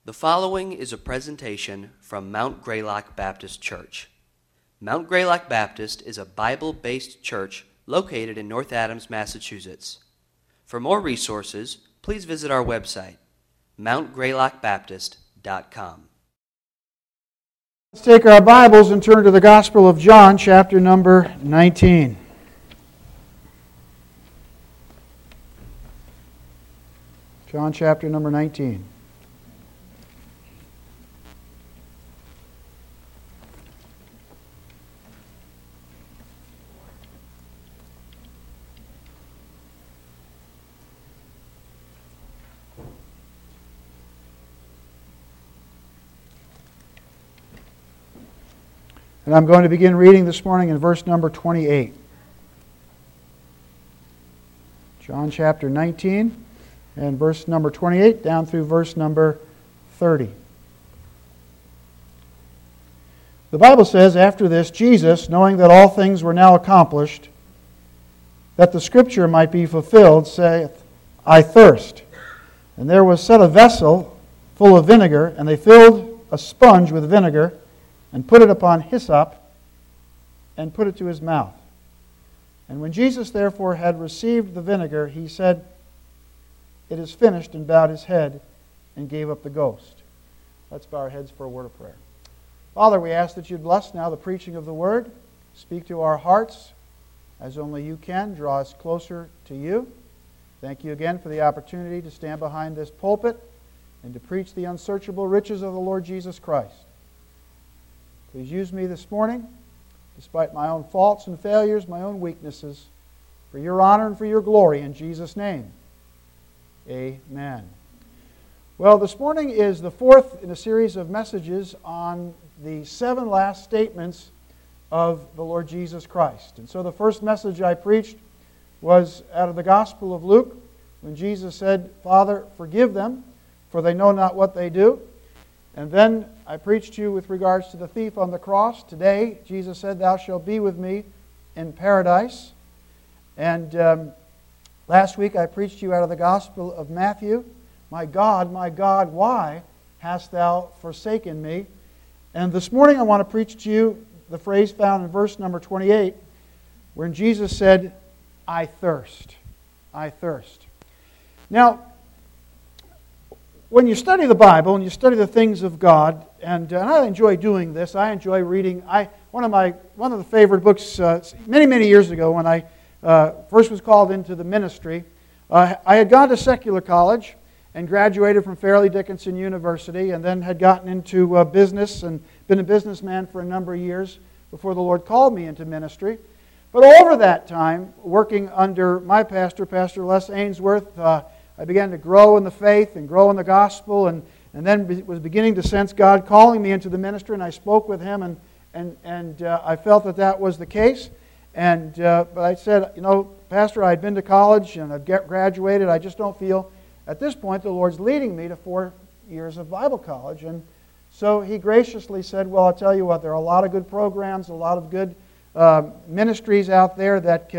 The following is a presentation from Mount Greylock Baptist Church. Mount Greylock Baptist is a Bible-based church located in North Adams, Massachusetts. For more resources, please visit our website, mountgreylockbaptist.com. Let's take our Bibles and turn to the Gospel of John, chapter number 19. John chapter number 19. And I'm going to begin reading this morning in verse number 28. John chapter 19 and verse number 28 down through verse number 30. The Bible says, after this, Jesus, knowing that all things were now accomplished, that the Scripture might be fulfilled, saith, I thirst. And there was set a vessel full of vinegar, and they filled a sponge with vinegar, and put it upon hyssop, and put it to his mouth. And when Jesus therefore had received the vinegar, he said, It is finished, and bowed his head, and gave up the ghost. Let's bow our heads for a word of prayer. Father, we ask that you'd bless now the preaching of the Word. Speak to our hearts as only you can. Draw us closer to you. Thank you again for the opportunity to stand behind this pulpit and to preach the unsearchable riches of the Lord Jesus Christ. Please use me this morning, despite my own faults and failures, my own weaknesses, for your honor and for your glory, in Jesus' name. Amen. Well, this morning is the fourth in a series of messages on the 7 last statements of the Lord Jesus Christ. And so the first message I preached was out of the Gospel of Luke, when Jesus said, Father, forgive them, for they know not what they do. And then I preached to you with regards to the thief on the cross. Today, Jesus said, Thou shalt be with me in paradise. And last week I preached to you out of the Gospel of Matthew, my God, why hast thou forsaken me? And this morning I want to preach to you the phrase found in verse number 28, when Jesus said, I thirst. I thirst. Now, when you study the Bible and you study the things of God, and I enjoy doing this, I enjoy reading. One of the favorite books many years ago, when I first was called into the ministry, I had gone to secular college and graduated from Fairleigh Dickinson University, and then had gotten into business and been a businessman for a number of years before the Lord called me into ministry. But over that time, working under my pastor, Pastor Les Ainsworth, I began to grow in the faith and grow in the gospel, and then was beginning to sense God calling me into the ministry, and I spoke with him, and I felt that was the case. But I said, Pastor, I'd been to college and I've graduated. I just don't feel at this point the Lord's leading me to 4 years of Bible college. And so he graciously said, well, I'll tell you what, there are a lot of good programs, a lot of good ministries out there that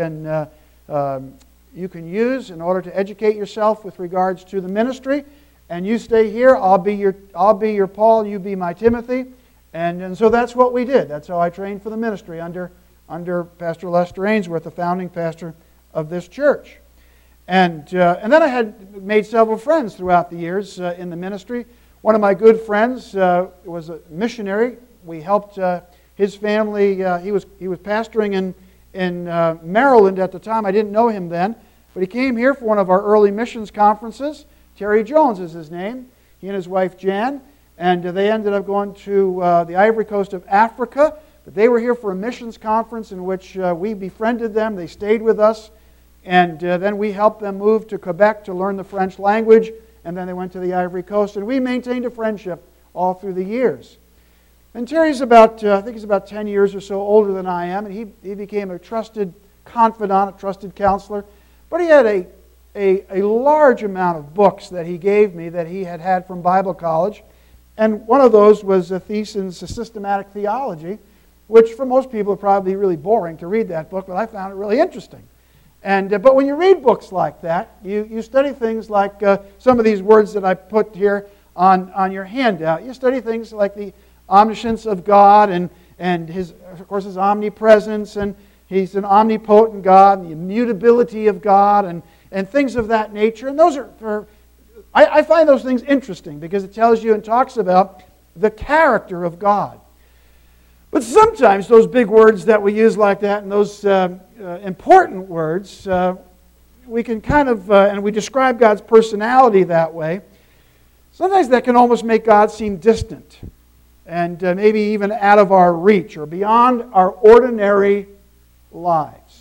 you can use in order to educate yourself with regards to the ministry. And you stay here, I'll be your Paul, you be my Timothy. And so that's what we did. That's how I trained for the ministry under Pastor Lester Ainsworth, the founding pastor of this church. And then I had made several friends throughout the years in the ministry. One of my good friends was a missionary. We helped his family. He was pastoring in Maryland at the time. I didn't know him then, but he came here for one of our early missions conferences. Terry Jones is his name. He and his wife Jan, and they ended up going to the Ivory Coast of Africa. But they were here for a missions conference in which we befriended them. They stayed with us, and then we helped them move to Quebec to learn the French language, and then they went to the Ivory Coast, and we maintained a friendship all through the years. And Terry's about 10 years or so older than I am, and he became a trusted confidant, a trusted counselor. But he had a large amount of books that he gave me that he had from Bible college. And one of those was Thiessen's Systematic Theology, which for most people would probably be really boring to read that book, but I found it really interesting. But when you read books like that, you study things like some of these words that I put here. on your handout. You study things like the omniscience of God and his, of course, his omnipresence, and he's an omnipotent God, and the immutability of God, and things of that nature. And those are, I find those things interesting because it tells you and talks about the character of God. But sometimes those big words that we use like that and those important words, we can kind of, and we describe God's personality that way, sometimes that can almost make God seem distant and maybe even out of our reach or beyond our ordinary lives.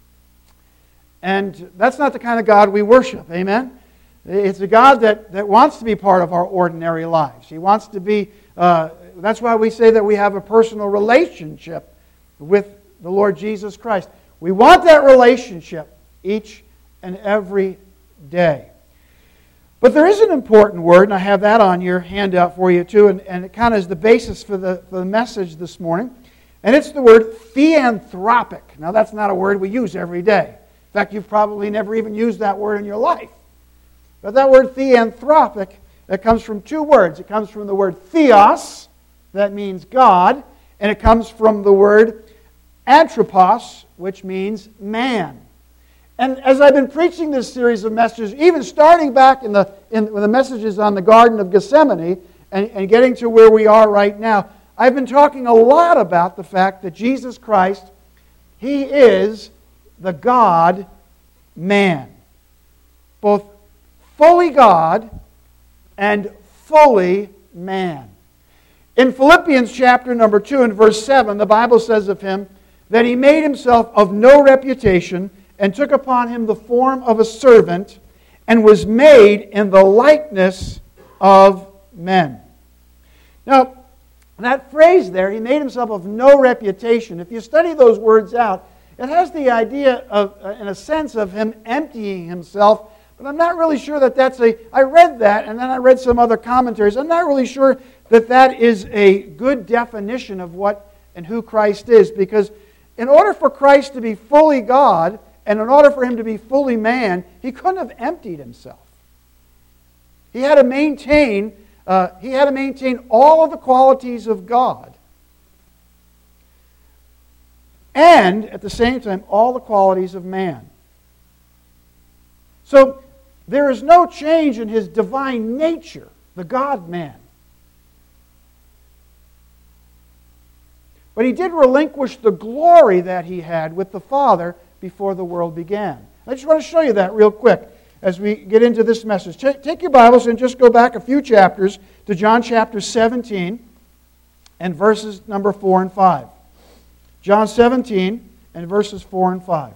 And that's not the kind of God we worship, amen? It's a God that wants to be part of our ordinary lives. He wants to be, that's why we say that we have a personal relationship with the Lord Jesus Christ. We want that relationship each and every day. But there is an important word, and I have that on your handout for you too, and it kind of is the basis for the message this morning. And it's the word theanthropic. Now that's not a word we use every day. In fact, you've probably never even used that word in your life. But that word theanthropic, it comes from two words. It comes from the word theos, that means God, and it comes from the word anthropos, which means man. And as I've been preaching this series of messages, even starting back in the messages on the Garden of Gethsemane and getting to where we are right now, I've been talking a lot about the fact that Jesus Christ, He is the God-man. Both fully God and fully man. In Philippians chapter number 2 and verse 7, the Bible says of Him that He made Himself of no reputation and took upon Him the form of a servant and was made in the likeness of men. Now, that phrase there, He made Himself of no reputation, if you study those words out, it has the idea of, in a sense, of Him emptying Himself, but I'm not really sure that that's I read that, and then I read some other commentaries. I'm not really sure that that is a good definition of what and who Christ is, because in order for Christ to be fully God, and in order for Him to be fully man, He couldn't have emptied Himself. He had to maintain all of the qualities of God, and at the same time, all the qualities of man. So there is no change in His divine nature, the God-man. But He did relinquish the glory that He had with the Father before the world began. I just want to show you that real quick as we get into this message. Take your Bibles and just go back a few chapters to John chapter 17 and verses number 4 and 5. John 17 and verses 4 and 5.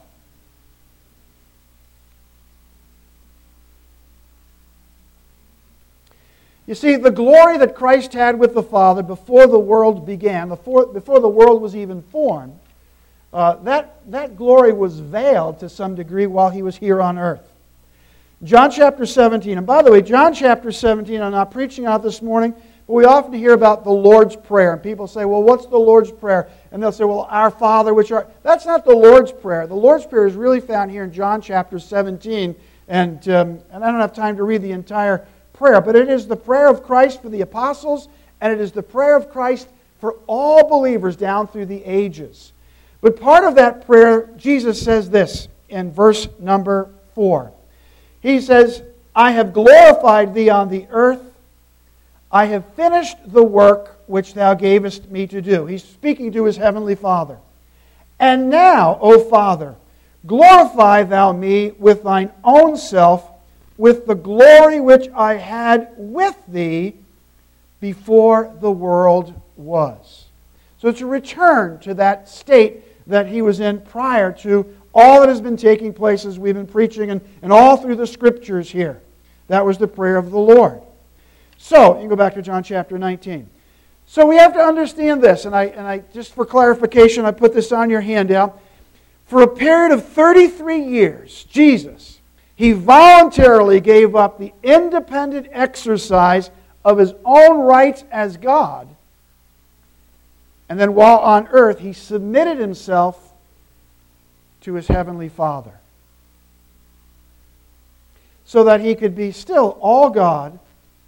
You see, the glory that Christ had with the Father before the world began, before the world was even formed, that glory was veiled to some degree while He was here on earth. John chapter 17, and by the way, John chapter 17, I'm not preaching out this morning, but we often hear about the Lord's Prayer. And people say, well, what's the Lord's Prayer? And they'll say, well, Our Father which art... That's not the Lord's Prayer. The Lord's Prayer is really found here in John chapter 17, and I don't have time to read the entire prayer, but it is the prayer of Christ for the apostles, and it is the prayer of Christ for all believers down through the ages. But part of that prayer, Jesus says this in verse number 4. He says, I have glorified Thee on the earth. I have finished the work which Thou gavest me to do. He's speaking to His heavenly Father. And now, O Father, glorify Thou me with Thine own self, with the glory which I had with Thee before the world was. So it's a return to that state that He was in prior to all that has been taking place as we've been preaching and all through the Scriptures here. That was the prayer of the Lord. So, you can go back to John chapter 19. So we have to understand this, and I just for clarification, I put this on your handout. For a period of 33 years, Jesus, He voluntarily gave up the independent exercise of His own rights as God. And then while on earth, He submitted Himself to His heavenly Father, so that He could be still all God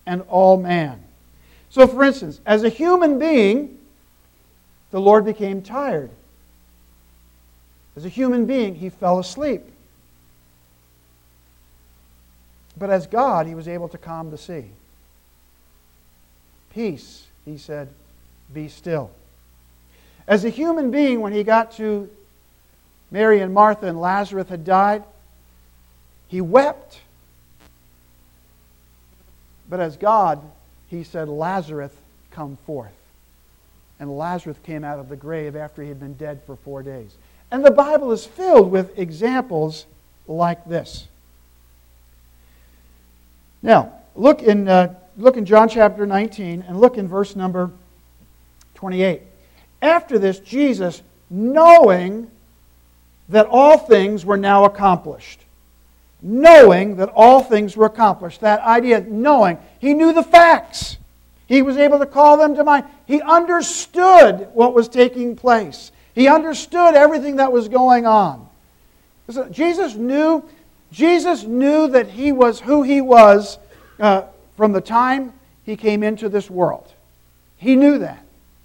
and all man. So, for instance, as a human being, the Lord became tired. As a human being, he fell asleep. But as God, he was able to calm the sea. Peace, he said, be still. As a human being, when he got to Mary and Martha and Lazarus had died, he wept. But as God, he said, Lazarus, come forth. And Lazarus came out of the grave after he had been dead for 4 days. And the Bible is filled with examples like this. Now, look in John chapter 19 and look in verse number 28. After this, Jesus, knowing that all things were now accomplished. Knowing that all things were accomplished. That idea of knowing. He knew the facts. He was able to call them to mind. He understood what was taking place. He understood everything that was going on. Jesus knew that he was who he was from the time he came into this world. He knew that.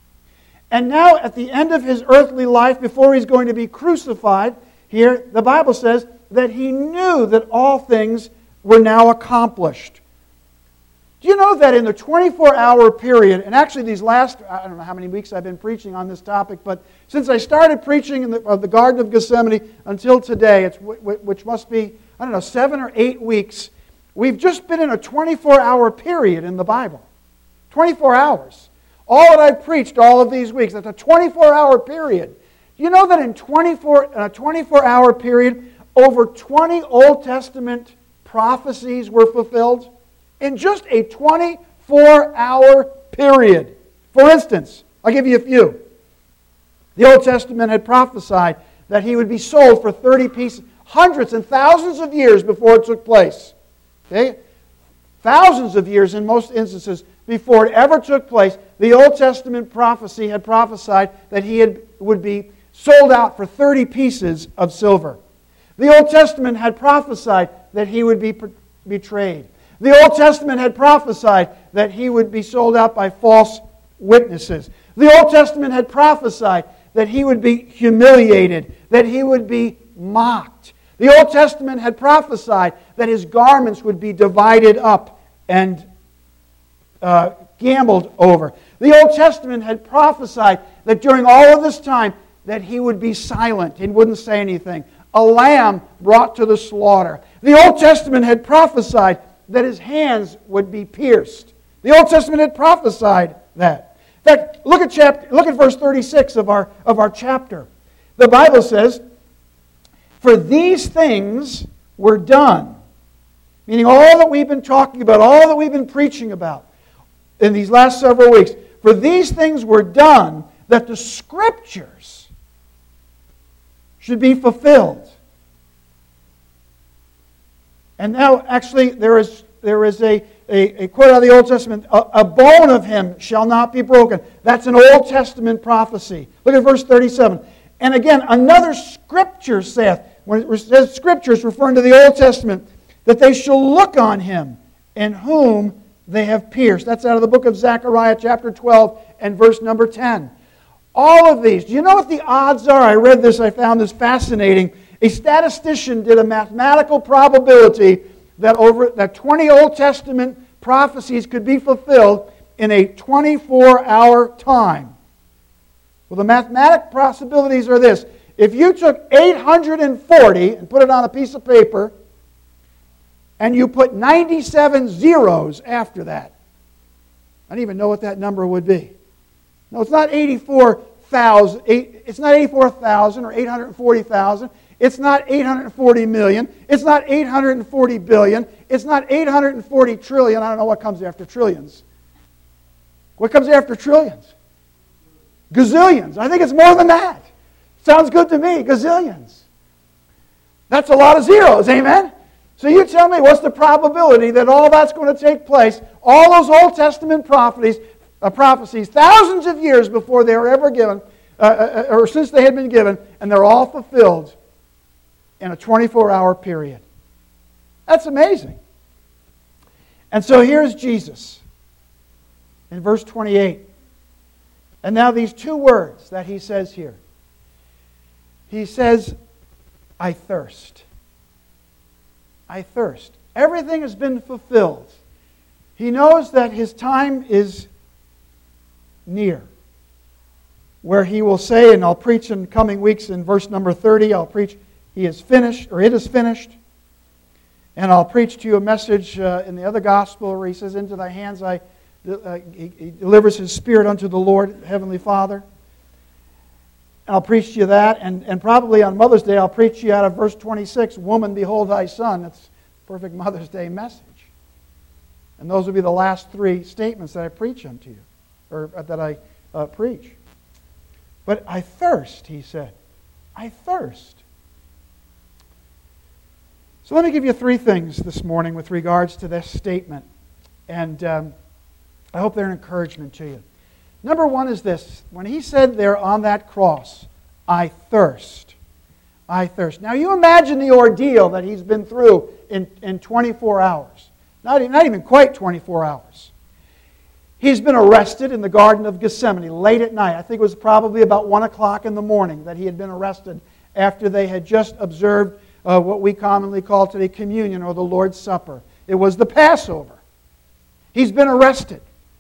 And now at the end of his earthly life, before he's going to be crucified, here the Bible says that he knew that all things were now accomplished. Do you know that in the 24-hour period, and actually these last, I don't know how many weeks I've been preaching on this topic, but since I started preaching in the Garden of Gethsemane until today, which must be, 7 or 8 weeks, we've just been in a 24-hour period in the Bible. 24 hours. All that I've preached all of these weeks, that's a 24-hour period. You know that in a 24-hour period, over 20 Old Testament prophecies were fulfilled? In just a 24-hour period. For instance, I'll give you a few. The Old Testament had prophesied that he would be sold for 30 pieces, hundreds and thousands of years before it took place. Okay? Thousands of years in most instances before it ever took place, the Old Testament prophecy had prophesied that he would be sold out for 30 pieces of silver. The Old Testament had prophesied that he would be betrayed. The Old Testament had prophesied that he would be sold out by false witnesses. The Old Testament had prophesied that he would be humiliated, that he would be mocked. The Old Testament had prophesied that his garments would be divided up and gambled over. The Old Testament had prophesied that during all of this time that he would be silent and wouldn't say anything. A lamb brought to the slaughter. The Old Testament had prophesied that his hands would be pierced. The Old Testament had prophesied that. In fact, look at verse 36 of our chapter. The Bible says, "For these things were done," meaning all that we've been talking about, all that we've been preaching about in these last several weeks. For these things were done that the Scriptures should be fulfilled. And now, actually, there is a quote out of the Old Testament, a bone of him shall not be broken. That's an Old Testament prophecy. Look at verse 37. And again, another Scripture saith, when it says Scriptures referring to the Old Testament, that they shall look on him in whom they have pierced. That's out of the book of Zechariah chapter 12 and verse number 10. All of these. Do you know what the odds are? I read this, I found this fascinating. A statistician did a mathematical probability that 20 Old Testament prophecies could be fulfilled in a 24-hour time. Well, the mathematical possibilities are this. If you took 840 and put it on a piece of paper, and you put 97 zeros after that, I don't even know what that number would be. No, it's not 84,000. It's not 84,000 or 840,000. It's not 840 million. It's not 840 billion. It's not 840 trillion. I don't know what comes after trillions. What comes after trillions? Gazillions. I think it's more than that. Sounds good to me. Gazillions. That's a lot of zeros. Amen? So you tell me, what's the probability that all that's going to take place, all those Old Testament prophecies, thousands of years before they were ever given, or since they had been given, and they're all fulfilled in a 24-hour period. That's amazing. And so here's Jesus in verse 28. And now these two words that he says here. He says, I thirst. I thirst. Everything has been fulfilled. He knows that his time is near, where he will say, and I'll preach in coming weeks in verse number 30, I'll preach, he is finished, or it is finished. And I'll preach to you a message in the other gospel where he says, into thy hands he delivers his spirit unto the Lord, Heavenly Father. And I'll preach to you that, and probably on Mother's Day I'll preach to you out of verse 26, woman, behold thy son. That's a perfect Mother's Day message. And those will be the last three statements that I preach unto you, or that I preach. But I thirst, he said. I thirst. So let me give you three things this morning with regards to this statement. And I hope they're an encouragement to you. Number one is this. When he said there on that cross, I thirst. I thirst. Now you imagine the ordeal that he's been through in 24 hours. Not even quite 24 hours. He's been arrested in the Garden of Gethsemane late at night. I think it was probably about 1 o'clock in the morning that he had been arrested after they had just observed what we commonly call today communion or the Lord's Supper. It was the Passover. He's been arrested.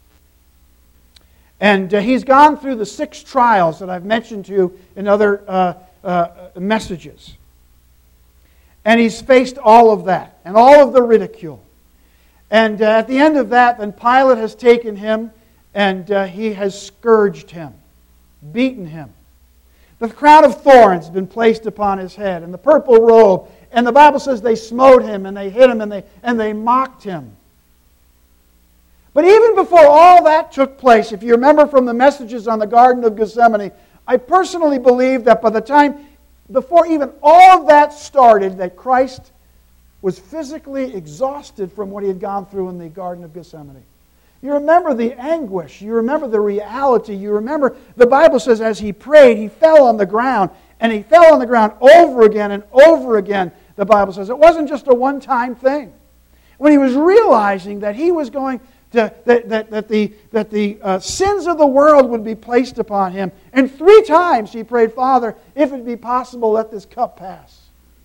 And he's gone through the 6 trials that I've mentioned to you in other messages. And he's faced all of that and all of the ridicule. And at the end of that, then Pilate has taken him and he has scourged him, beaten him. The crown of thorns has been placed upon his head, and the purple robe. And the Bible says they smote him, and they hit him, and they mocked him. But even before all that took place, if you remember from the messages on the Garden of Gethsemane, I personally believe that by the time, before even all of that started, that Christ was physically exhausted from what he had gone through in the Garden of Gethsemane. You remember the anguish. You remember the reality. You remember the Bible says as he prayed, he fell on the ground. And he fell on the ground over again and over again, the Bible says. It wasn't just a one-time thing. When he was realizing that he was going to, that the sins of the world would be placed upon him. And 3 times he prayed, Father, if it be possible, let this cup pass.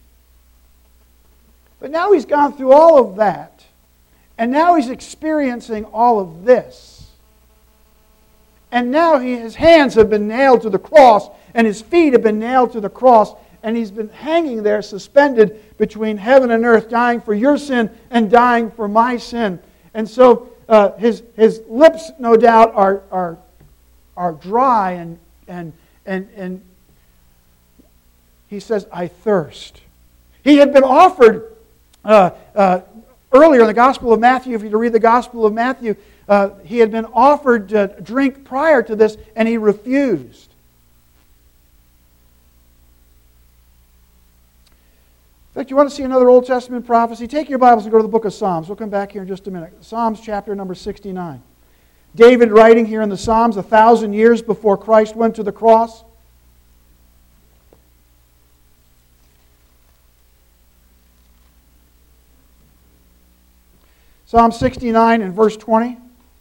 But now he's gone through all of that. And now he's experiencing all of this. And now his hands have been nailed to the cross, and his feet have been nailed to the cross, and he's been hanging there suspended between heaven and earth, dying for your sin and dying for my sin. And so his lips, no doubt, are dry, and he says, I thirst. He had been offered earlier in the Gospel of Matthew, if you read the Gospel of Matthew, he had been offered drink prior to this, and he refused. In fact, you want to see another Old Testament prophecy? Take your Bibles and go to the book of Psalms. We'll come back here in just a minute. Psalms chapter number 69. David writing here in the Psalms 1,000 years before Christ went to the cross. Psalm 69 and verse 20.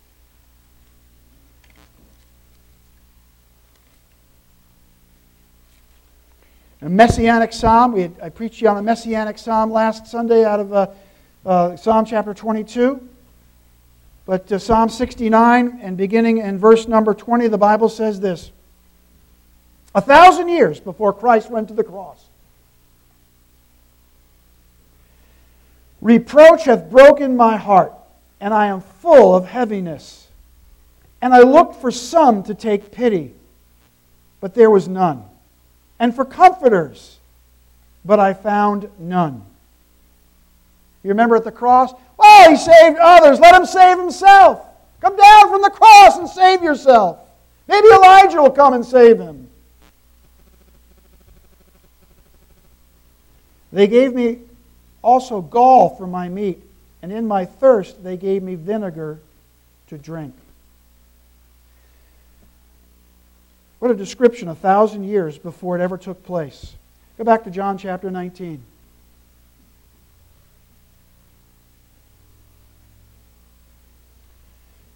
A messianic psalm. I preached you on a messianic psalm last Sunday out of Psalm chapter 22. But Psalm 69 and beginning in verse number 20, the Bible says this. 1,000 years before Christ went to the cross. Reproach hath broken my heart, and I am full of heaviness. And I looked for some to take pity, but there was none. And for comforters, but I found none. You remember at the cross? Well, he saved others. Let him save himself. Come down from the cross and save yourself. Maybe Elijah will come and save him. They gave me also gall for my meat, and in my thirst they gave me vinegar to drink. What a description 1,000 years before it ever took place. Go back to John chapter 19.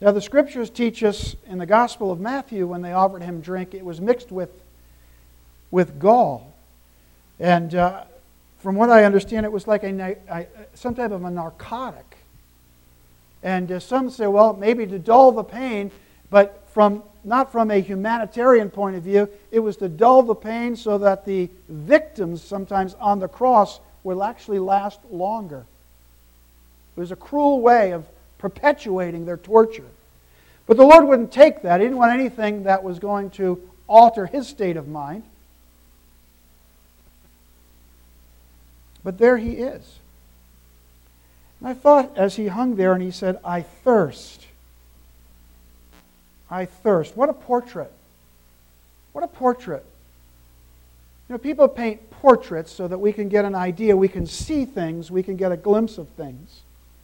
Now the Scriptures teach us in the Gospel of Matthew, when they offered him drink, it was mixed with gall. And from what I understand, it was like some type of a narcotic. And some say, well, maybe to dull the pain, but not from a humanitarian point of view. It was to dull the pain so that the victims sometimes on the cross will actually last longer. It was a cruel way of perpetuating their torture. But the Lord wouldn't take that. He didn't want anything that was going to alter His state of mind. But there He is. And I thought as He hung there and He said, I thirst. I thirst. What a portrait. What a portrait. You know, people paint portraits so that we can get an idea, we can see things, we can get a glimpse of things.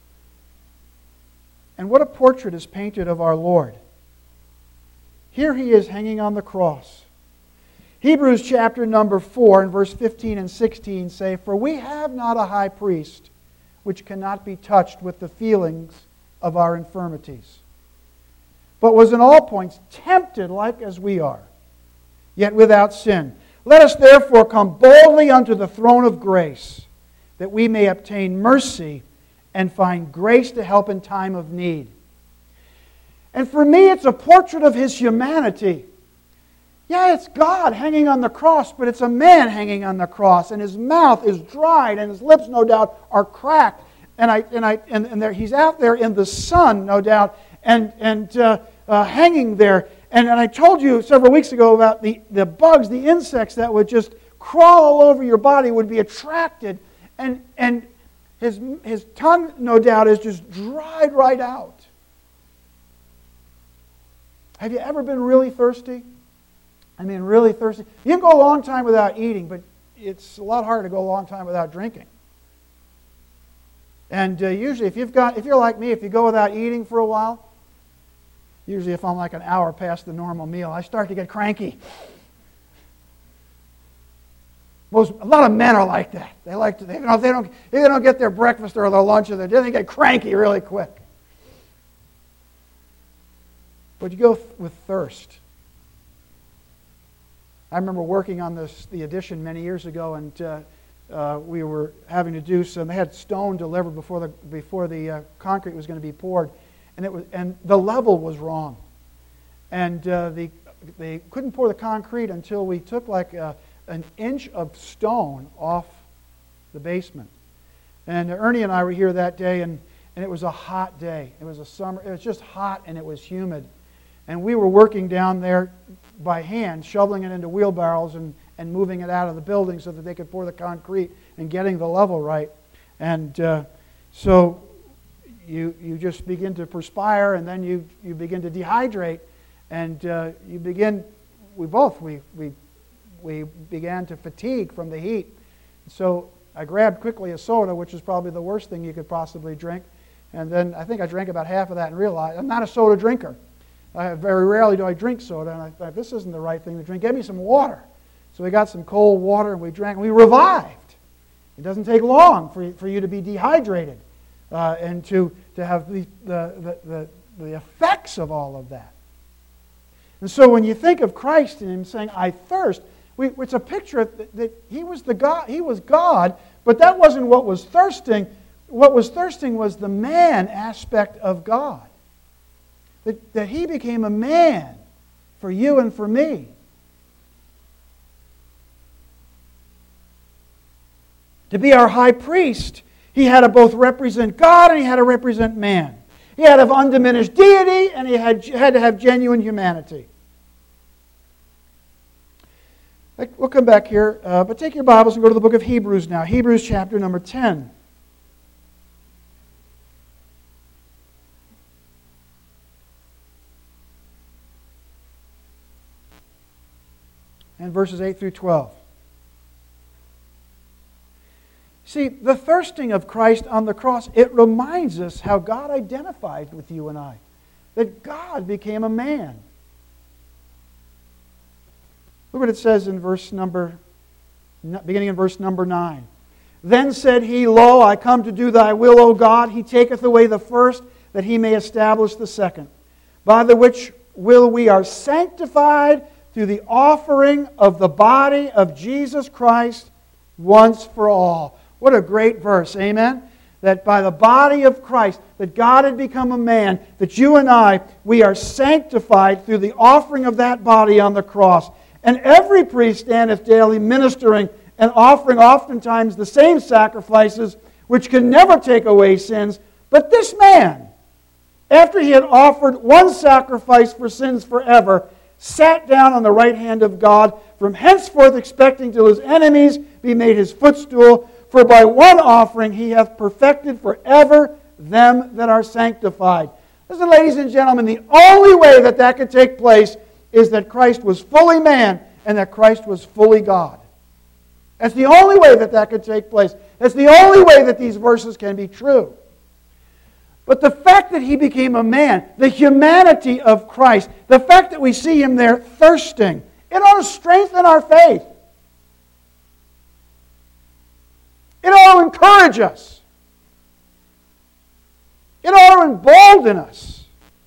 And what a portrait is painted of our Lord. Here He is hanging on the cross. Hebrews chapter number 4 and verse 15 and 16 say, For we have not a high priest which cannot be touched with the feelings of our infirmities, but was in all points tempted like as we are, yet without sin. Let us therefore come boldly unto the throne of grace, that we may obtain mercy and find grace to help in time of need. And for me, it's a portrait of His humanity. Yeah, it's God hanging on the cross, but it's a man hanging on the cross, and His mouth is dried, and His lips, no doubt, are cracked. And He's out there in the sun, no doubt, and hanging there. And I told you several weeks ago about the bugs, the insects that would just crawl all over your body, would be attracted, and his tongue, no doubt, is just dried right out. Have you ever been really thirsty? I mean, really thirsty. You can go a long time without eating, but it's a lot harder to go a long time without drinking. And usually, if you're like me, if you go without eating for a while, usually if I'm like an hour past the normal meal, I start to get cranky. A lot of men are like that. They like to, if they don't get their breakfast or their lunch or their dinner, they get cranky really quick. But you go with thirst. I remember working on the addition many years ago, and we were having to do some. They had stone delivered before the concrete was going to be poured, and the level was wrong, and they couldn't pour the concrete until we took like an inch of stone off the basement. And Ernie and I were here that day, and it was a hot day. It was a summer. It was just hot, and it was humid. And we were working down there by hand, shoveling it into wheelbarrows and moving it out of the building so that they could pour the concrete and getting the level right. And so you just begin to perspire, and then you begin to dehydrate, and we began to fatigue from the heat. So I grabbed quickly a soda, which is probably the worst thing you could possibly drink. And then I think I drank about half of that and realized I'm not a soda drinker. Very rarely do I drink soda, and I thought, this isn't the right thing to drink. Get me some water. So we got some cold water, and we drank, and we revived. It doesn't take long for you to be dehydrated and to have the effects of all of that. And so when you think of Christ and Him saying, I thirst, it's a picture that He was God, but that wasn't what was thirsting. What was thirsting was the man aspect of God. That He became a man for you and for me. To be our high priest, He had to both represent God and He had to represent man. He had to have undiminished deity and He had to have genuine humanity. We'll come back here, but take your Bibles and go to the book of Hebrews now. Hebrews chapter number 10. And verses 8 through 12. See, the thirsting of Christ on the cross, it reminds us how God identified with you and I. That God became a man. Look what it says in beginning in verse number 9. Then said He, Lo, I come to do Thy will, O God. He taketh away the first, that He may establish the second. by the which will we are sanctified through the offering of the body of Jesus Christ once for all. What a great verse, amen? That by the body of Christ, that God had become a man, that you and I, we are sanctified through the offering of that body on the cross. And every priest standeth daily ministering and offering oftentimes the same sacrifices, which can never take away sins. But this man, after he had offered one sacrifice for sins forever, sat down on the right hand of God, from henceforth expecting till his enemies be made his footstool. For by one offering he hath perfected forever them that are sanctified. Listen, ladies and gentlemen, the only way that that could take place is that Christ was fully man and that Christ was fully God. That's the only way that that could take place. That's the only way that these verses can be true. But the fact that he became a man, the humanity of Christ, the fact that we see him there thirsting, it ought to strengthen our faith. It ought to encourage us. It ought to embolden us.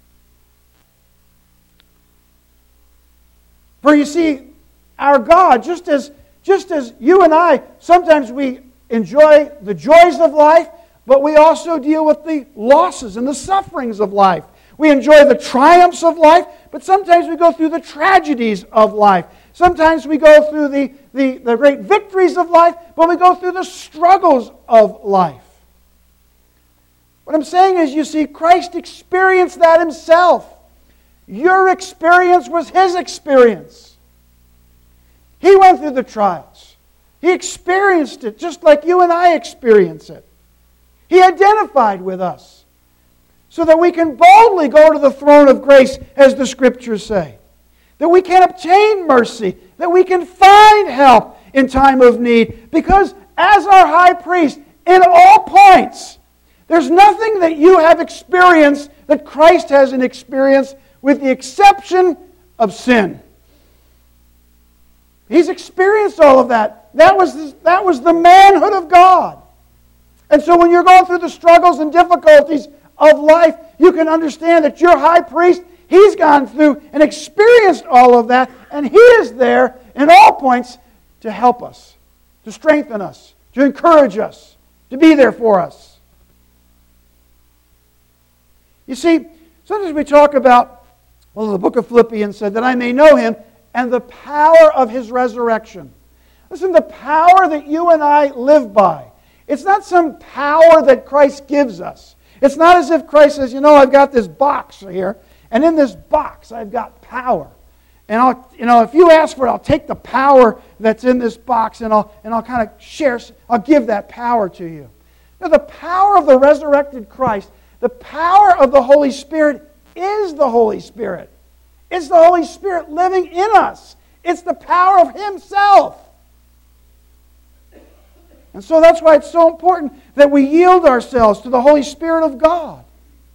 For you see, our God, just as you and I, sometimes we enjoy the joys of life, but we also deal with the losses and the sufferings of life. We enjoy the triumphs of life, but sometimes we go through the tragedies of life. Sometimes we go through the great victories of life, but we go through the struggles of life. What I'm saying is, you see, Christ experienced that himself. Your experience was his experience. He went through the trials. He experienced it just like you and I experience it. He identified with us so that we can boldly go to the throne of grace, as the Scriptures say. That we can obtain mercy, that we can find help in time of need. Because as our high priest, in all points, there's nothing that you have experienced that Christ hasn't experienced, with the exception of sin. He's experienced all of that. That was the manhood of God. And so when you're going through the struggles and difficulties of life, you can understand that your high priest, he's gone through and experienced all of that, and he is there in all points to help us, to strengthen us, to encourage us, to be there for us. You see, sometimes we talk about, well, the book of Philippians said, that I may know him and the power of his resurrection. Listen, the power that you and I live by, it's not some power that Christ gives us. It's not as if Christ says, I've got this box here, and in this box I've got power. And if you ask for it, I'll take the power that's in this box and I'll kind of share, I'll give that power to you. Now, the power of the resurrected Christ, the power of the Holy Spirit is the Holy Spirit. It's the Holy Spirit living in us. It's the power of himself. And so that's why it's so important that we yield ourselves to the Holy Spirit of God.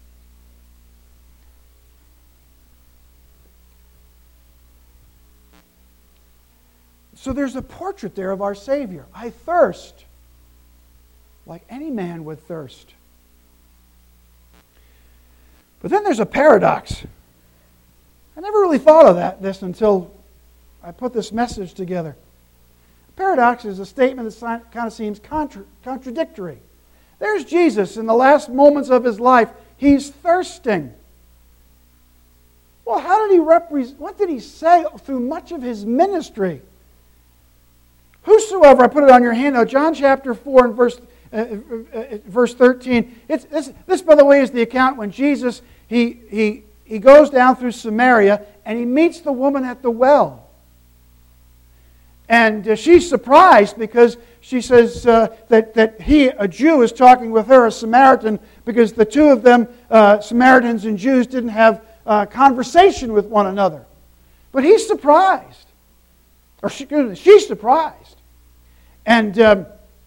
So there's a portrait there of our Savior. I thirst like any man would thirst. But then there's a paradox. I never really thought of this until I put this message together. Paradox is a statement that kind of seems contradictory. There's Jesus in the last moments of his life. He's thirsting. Well, how did he represent? What did he say through much of his ministry? Whosoever, I put it on your handout, John chapter 4 and verse 13. This, by the way, is the account when Jesus, he goes down through Samaria and he meets the woman at the well. And she's surprised because she says that he, a Jew, is talking with her, a Samaritan, because the two of them, Samaritans and Jews, didn't have conversation with one another. But he's surprised. Or she's surprised. And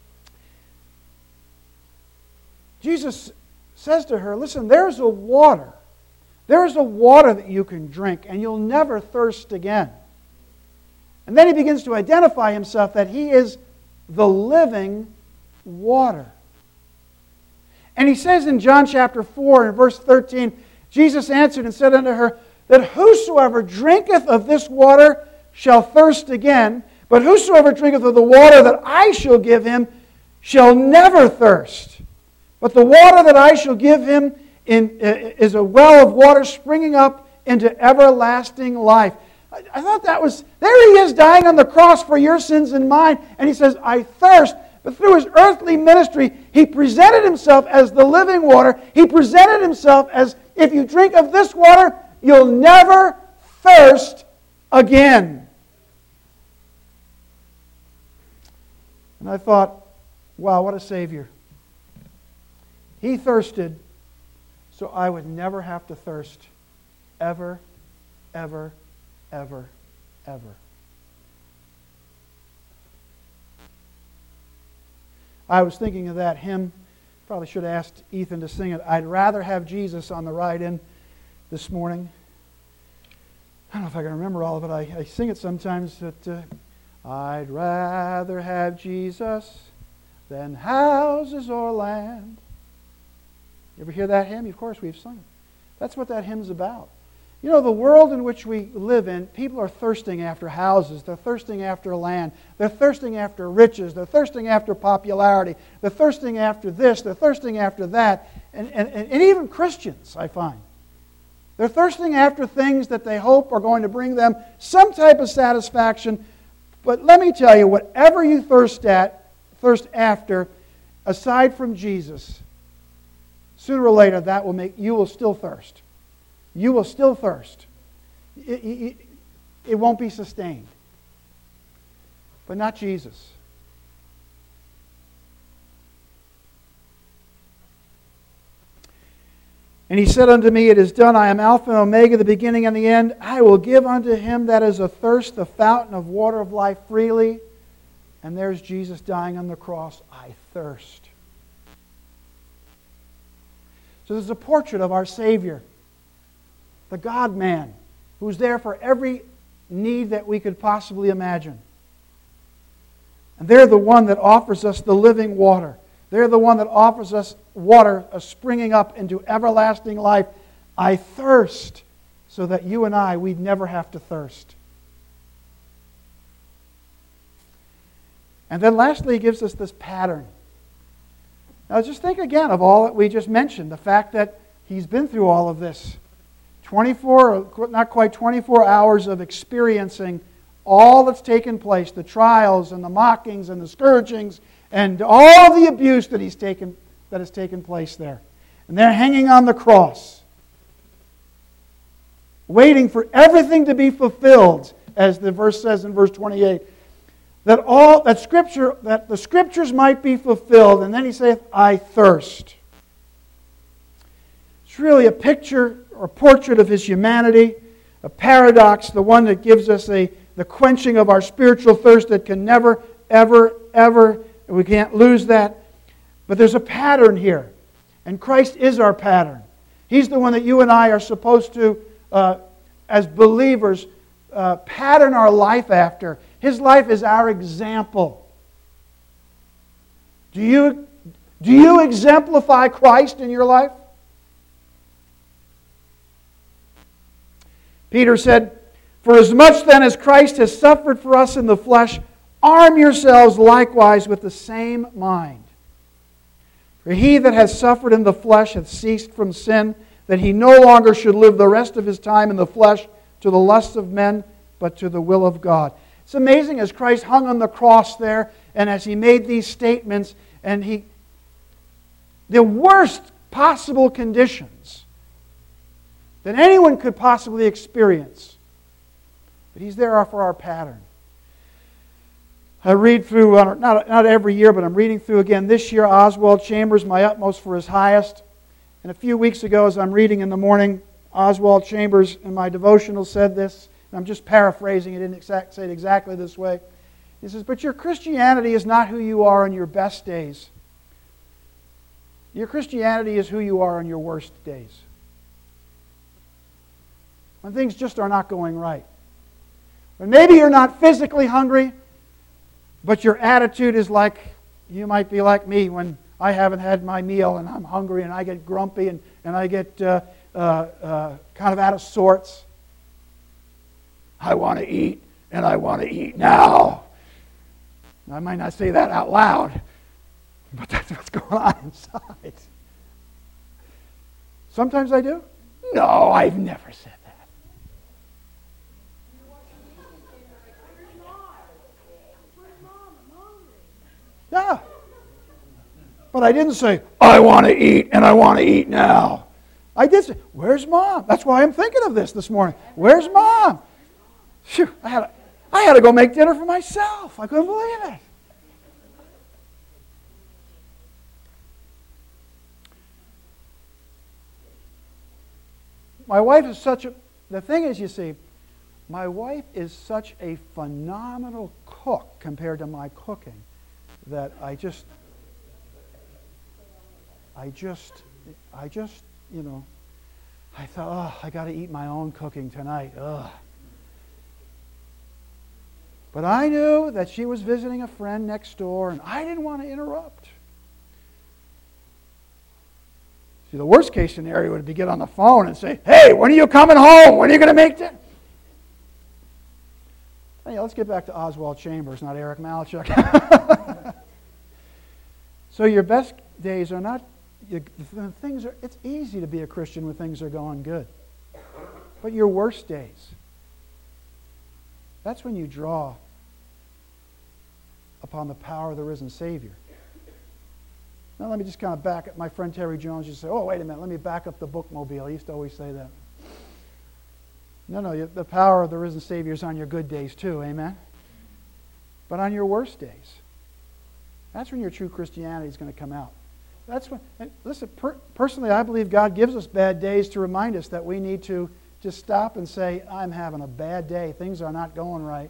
Jesus says to her, listen, there's a water. There's a water that you can drink, and you'll never thirst again. And then he begins to identify himself that he is the living water. And he says in John chapter 4 and verse 13, Jesus answered and said unto her, that whosoever drinketh of this water shall thirst again, but whosoever drinketh of the water that I shall give him shall never thirst. But the water that I shall give him is a well of water springing up into everlasting life. I thought that was, there he is dying on the cross for your sins and mine, and he says, I thirst. But through his earthly ministry, he presented himself as the living water. He presented himself as, if you drink of this water, you'll never thirst again. And I thought, wow, what a Savior. He thirsted so I would never have to thirst ever, ever, ever, ever. I was thinking of that hymn. Probably should have asked Ethan to sing it. I'd rather have Jesus on the ride in this morning. I don't know if I can remember all of it. I sing it sometimes. That I'd rather have Jesus than houses or land. You ever hear that hymn? Of course, we've sung it. That's what that hymn's about. You know, the world in which we live in, people are thirsting after houses. They're thirsting after land. They're thirsting after riches. They're thirsting after popularity. They're thirsting after this. They're thirsting after that. And even Christians, I find. They're thirsting after things that they hope are going to bring them some type of satisfaction. But let me tell you, whatever you thirst after, aside from Jesus, sooner or later that will make you will still thirst. You will still thirst. It won't be sustained. But not Jesus. And he said unto me, it is done. I am Alpha and Omega, the beginning and the end. I will give unto him that is athirst the fountain of water of life freely. And there's Jesus dying on the cross. I thirst. So there's a portrait of our Savior, the God-man, who's there for every need that we could possibly imagine. And they're the one that offers us the living water. They're the one that offers us water springing up into everlasting life. I thirst so that you and I, we'd never have to thirst. And then lastly, he gives us this pattern. Now just think again of all that we just mentioned. The fact that he's been through all of this. 24, not quite 24 hours of experiencing all that's taken place, the trials and the mockings and the scourgings and all the abuse that has taken place there. And they're hanging on the cross, waiting for everything to be fulfilled, as the verse says in verse 28, that the Scriptures might be fulfilled. And then he saith, I thirst. It's really a picture or portrait of his humanity, a paradox, the one that gives us the quenching of our spiritual thirst that can never, ever, ever, we can't lose that. But there's a pattern here, and Christ is our pattern. He's the one that you and I are supposed to, as believers, pattern our life after. His life is our example. Do you exemplify Christ in your life? Peter said, for as much then as Christ has suffered for us in the flesh, arm yourselves likewise with the same mind. For he that has suffered in the flesh hath ceased from sin, that he no longer should live the rest of his time in the flesh to the lusts of men, but to the will of God. It's amazing as Christ hung on the cross there, and as he made these statements, and the worst possible conditions that anyone could possibly experience. But he's there for our pattern. I read through, not every year, but I'm reading through again this year, Oswald Chambers, My Utmost for His Highest. And a few weeks ago, as I'm reading in the morning, Oswald Chambers in my devotional said this, and I'm just paraphrasing, he didn't say it exactly this way. He says, but your Christianity is not who you are on your best days. Your Christianity is who you are on your worst days. When things just are not going right. When maybe you're not physically hungry, but your attitude is like, you might be like me when I haven't had my meal and I'm hungry and I get grumpy and I get kind of out of sorts. I want to eat, and I want to eat now. I might not say that out loud, but that's what's going on inside. Sometimes I do. No, I've never said that. Yeah. But I didn't say, I want to eat and I want to eat now. I did say, where's Mom? That's why I'm thinking of this morning. Where's Mom? Phew, I had to go make dinner for myself. I couldn't believe it. My wife is the thing is, you see, my wife is such a phenomenal cook compared to my cooking that I just, you know, I thought, I got to eat my own cooking tonight. Ugh. But I knew that she was visiting a friend next door, and I didn't want to interrupt. See, the worst case scenario would be get on the phone and say, hey, when are you coming home? When are you going to make dinner? Hey, let's get back to Oswald Chambers, not Eric Malachuk. So your best days are not, it's easy to be a Christian when things are going good. But your worst days, that's when you draw upon the power of the risen Savior. Now let me just kind of back up. My friend Terry Jones used to say, oh, wait a minute, let me back up the bookmobile. He used to always say that. No, the power of the risen Savior is on your good days too, amen? But on your worst days, that's when your true Christianity is going to come out. That's when, listen, personally, I believe God gives us bad days to remind us that we need to just stop and say, I'm having a bad day. Things are not going right.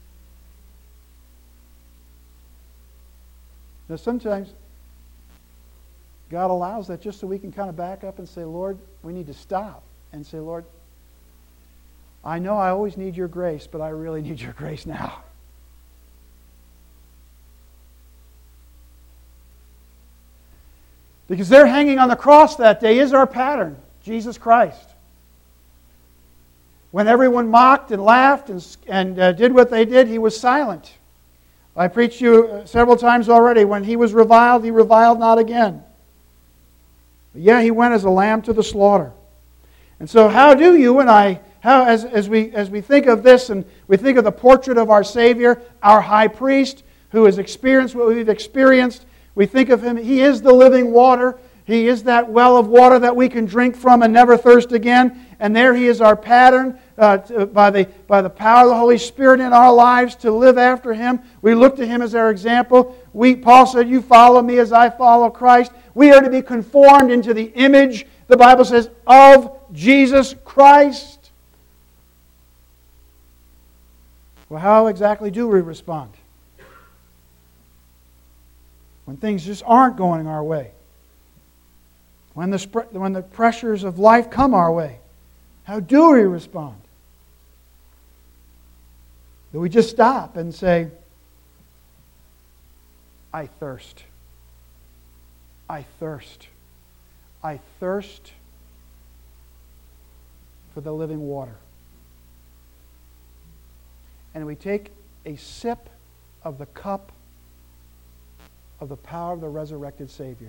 Now, sometimes God allows that just so we can kind of back up and say, Lord, we need to stop and say, Lord, I know I always need your grace, but I really need your grace now. Because there hanging on the cross that day is our pattern, Jesus Christ. When everyone mocked and laughed and did what they did, he was silent. I preached to you several times already. When he was reviled, he reviled not again. But yeah, he went as a lamb to the slaughter. And so how do you and I, as we think of this and we think of the portrait of our Savior, our high priest, who has experienced what we've experienced, we think of him, he is the living water. He is that well of water that we can drink from and never thirst again. And there he is our pattern by the power of the Holy Spirit in our lives to live after him. We look to him as our example. Paul said, you follow me as I follow Christ. We are to be conformed into the image, the Bible says, of Jesus Christ. Well, how exactly do we respond when things just aren't going our way? When the pressures of life come our way, how do we respond? Do we just stop and say, I thirst. I thirst. I thirst for the living water. And we take a sip of the cup of the power of the resurrected Savior.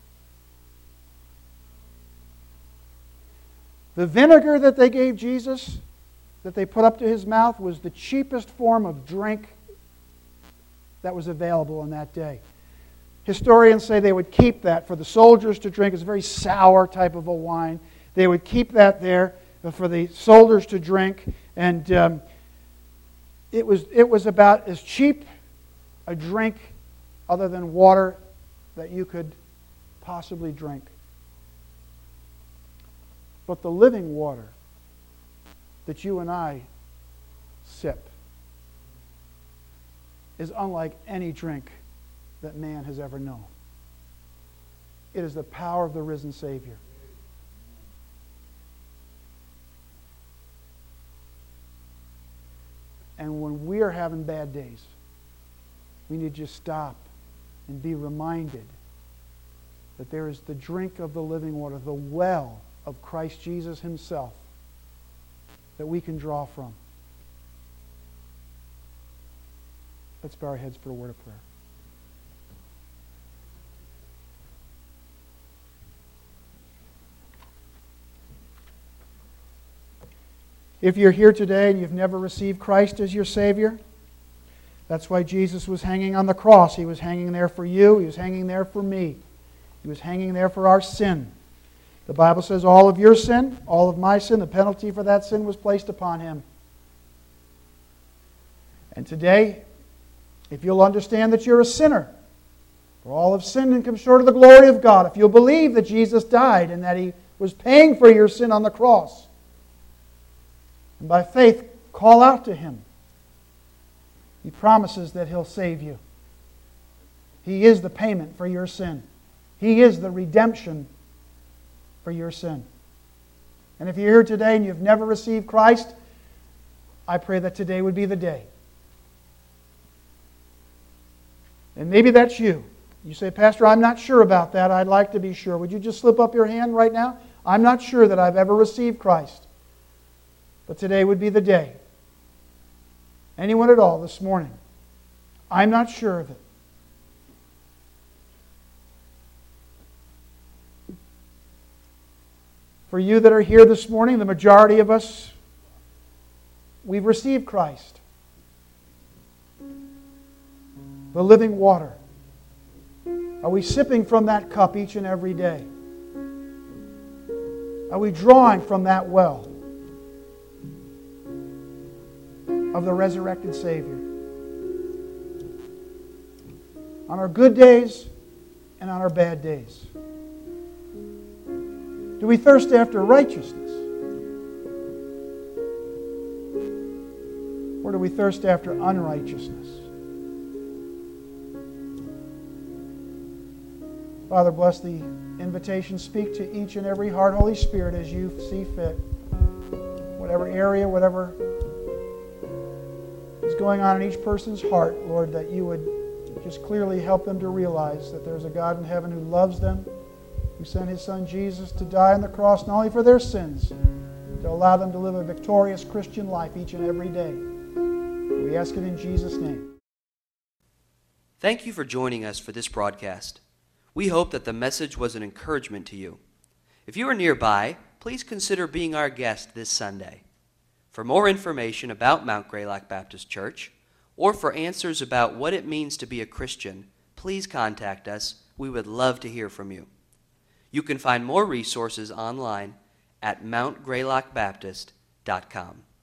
The vinegar that they gave Jesus, that they put up to his mouth, was the cheapest form of drink that was available in that day. Historians say they would keep that for the soldiers to drink. It's a very sour type of a wine. They would keep that there for the soldiers to drink. And it was about as cheap a drink other than water that you could possibly drink. But the living water that you and I sip is unlike any drink that man has ever known. It is the power of the risen Savior. And when we are having bad days, we need to just stop and be reminded that there is the drink of the living water, the well of Christ Jesus himself that we can draw from. Let's bow our heads for a word of prayer. If you're here today and you've never received Christ as your Savior, that's why Jesus was hanging on the cross. He was hanging there for you. He was hanging there for me. He was hanging there for our sin. The Bible says all of your sin, all of my sin, the penalty for that sin was placed upon Him. And today, if you'll understand that you're a sinner, for all have sinned and come short of the glory of God, if you'll believe that Jesus died and that He was paying for your sin on the cross, and by faith call out to Him, He promises that He'll save you. He is the payment for your sin. He is the redemption for your sin. And if you're here today and you've never received Christ, I pray that today would be the day. And maybe that's you. You say, Pastor, I'm not sure about that. I'd like to be sure. Would you just slip up your hand right now? I'm not sure that I've ever received Christ. But today would be the day. Anyone at all this morning? I'm not sure of it. For you that are here this morning, the majority of us, we've received Christ. The living water. Are we sipping from that cup each and every day? Are we drawing from that well of the resurrected Savior? On our good days and on our bad days. Do we thirst after righteousness? Or do we thirst after unrighteousness? Father, bless the invitation. Speak to each and every heart, Holy Spirit, as you see fit. Whatever area, whatever is going on in each person's heart, Lord, that you would just clearly help them to realize that there's a God in heaven who loves them, who sent His Son Jesus to die on the cross not only for their sins, to allow them to live a victorious Christian life each and every day. We ask it in Jesus' name. Thank you for joining us for this broadcast. We hope that the message was an encouragement to you. If you are nearby, please consider being our guest this Sunday. For more information about Mount Greylock Baptist Church, or for answers about what it means to be a Christian, please contact us. We would love to hear from you. You can find more resources online at mountgreylockbaptist.com.